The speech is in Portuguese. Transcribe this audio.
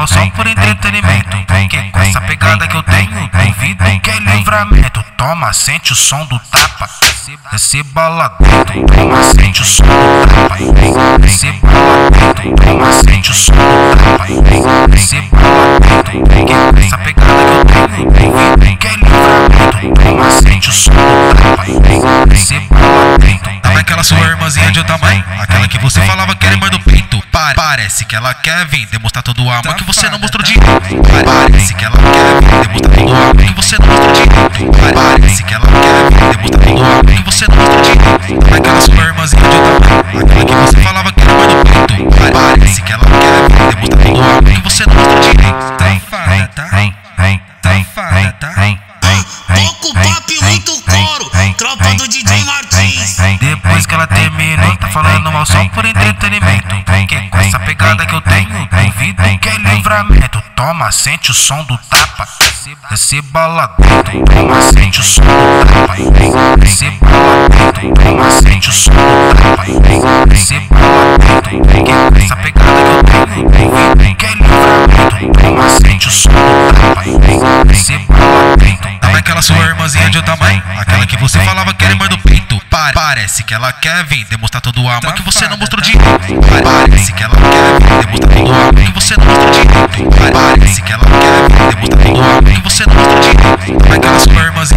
mal só por entretenimento. Porque com essa pegada que eu tenho, duvido que é livramento. Toma, sente o som do tapa. Receba lá dentro, toma, sente o som do tapa. Receba lá dentro, toma, sente o som do tapa. Receba lá dentro, porque com essa pegada que eu tenho, duvido que é livramento. Toma, sente o som do tapa. Receba lá dentro. Sabe aquela sua irmãzinha de outra mãe? Aquela que você falava que era irmã do peito. Parece que ela quer vir demonstrar todo o amor que você não mostrou direito. Parece que ela quer vir demonstrar todo o amor que você não mostrou direito. Parece que ela quer vir demonstrar todo o amor que você não mostrou direito. Sabe aquela sua irmãzinha de outra mãe? Aquela que você falava que era irmã do peito. Parece que ela quer vir demonstrar todo o amor que você não mostrou direito. Safada, tá? Safada, tá? Pouco papo e muito couro, tropa do DJ Martins. Depois que ela termina, tá falando mal só por entretenimento. Porque com essa pegada que eu tenho, duvido que é livramento. Toma, sente o som do tapa. Receba lá dentro, toma, sente o som do tapa. Receba lá dentro, toma, sente o som do tapa. Receba lá dentro, porque com essa pegada que eu tenho, duvido que é livramento. Toma, sente o som do tapa. Receba lá dentro. Sabe aquela sua irmãzinha de outra mãe? Aquela que você falava que era irmã do peito. Parece que ela quer vir demonstrar todo o amor que você não mostrou direito. Parece que ela quer vir demonstrar todo o amor que você não mostrou direito. Parece que ela quer vir demonstrar todo o amor que você não mostrou direito. Sabe aquela sua irmãzinha